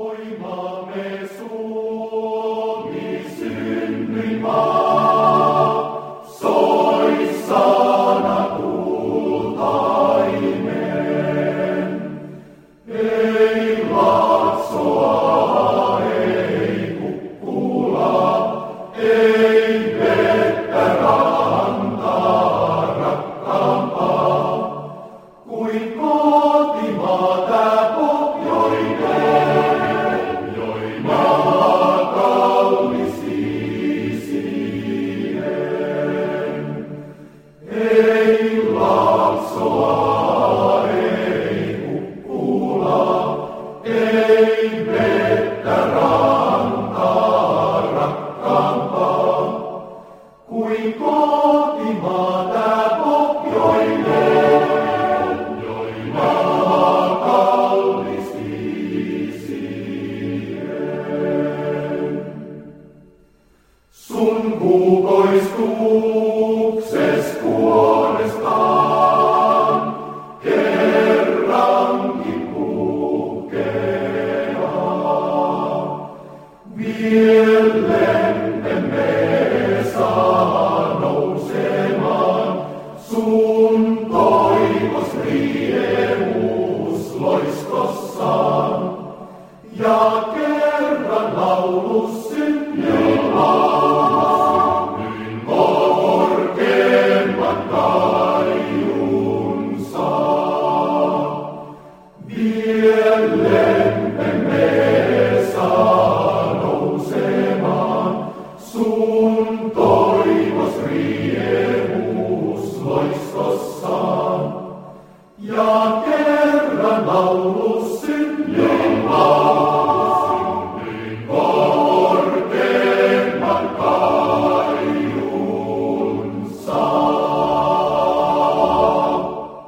Oi maamme Suomi, synnyinmaa, soi sana kultainen. Ei Laaksoa, ei Kukkulaa, ei vettä rantaa rakkaampaa kuin kotimaa tää pohjoinen, maa kaunis isien. Ei Laaksoa, ei Kukkulaa, ei vettä